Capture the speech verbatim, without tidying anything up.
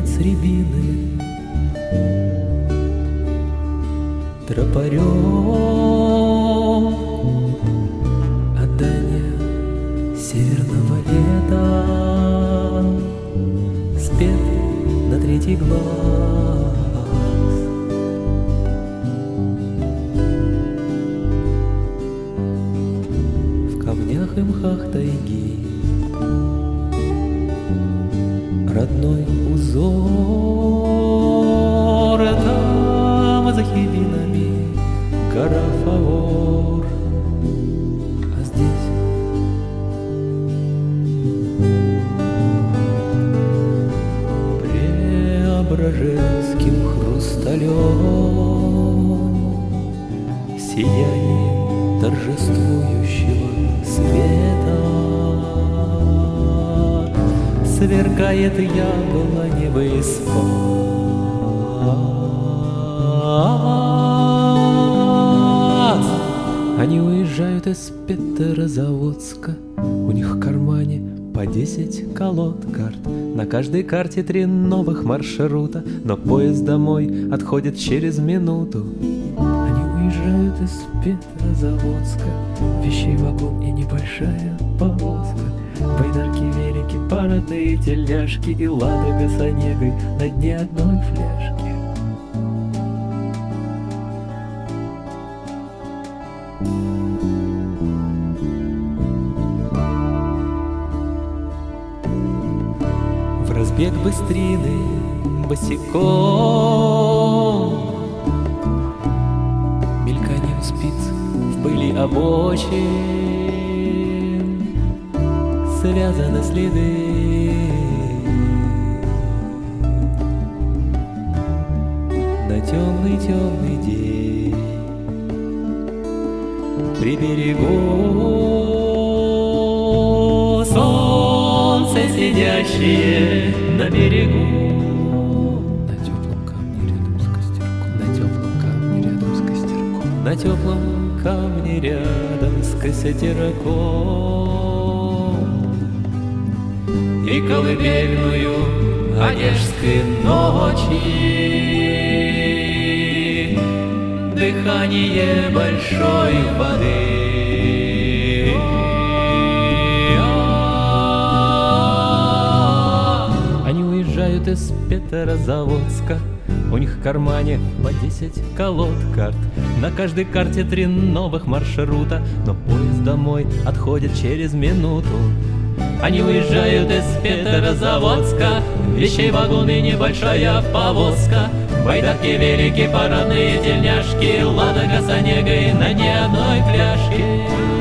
с рябины тропарем отдание северного лета спет на третий глаз. В камнях и мхах тайги родной узор, там за хибинами гора Фавор, а здесь преображенским хрусталем сияние торжествующего света сверкает яблоневый спас. Они уезжают из Петрозаводска, у них в кармане по десять колод карт. На каждой карте три новых маршрута, но поезд домой отходит через минуту. Они уезжают из Петрозаводска, вещей вагон и небольшая повозка. Байдарки, велики, парадные тельняшки и Ладога с Онегой на дне одной фляжки. В разбег быстрины босиком мельканием спиц в пыли обочин связаны следы на темный-темный день при берегу солнце сидящее на берегу на теплом камне рядом с костерком на теплом камне рядом с костерком на теплом камне рядом с костерком и колыбельную онежской ночи дыхание большой воды. Они уезжают из Петрозаводска, у них в кармане по десять колод карт. На каждой карте три новых маршрута, но поезд домой отходит через минуту. Они уезжают из Петрозаводска, вещей вагон и небольшая повозка. Байдарки, велики, парадные тельняшки, Ладога с Онегой на дне одной фляжки.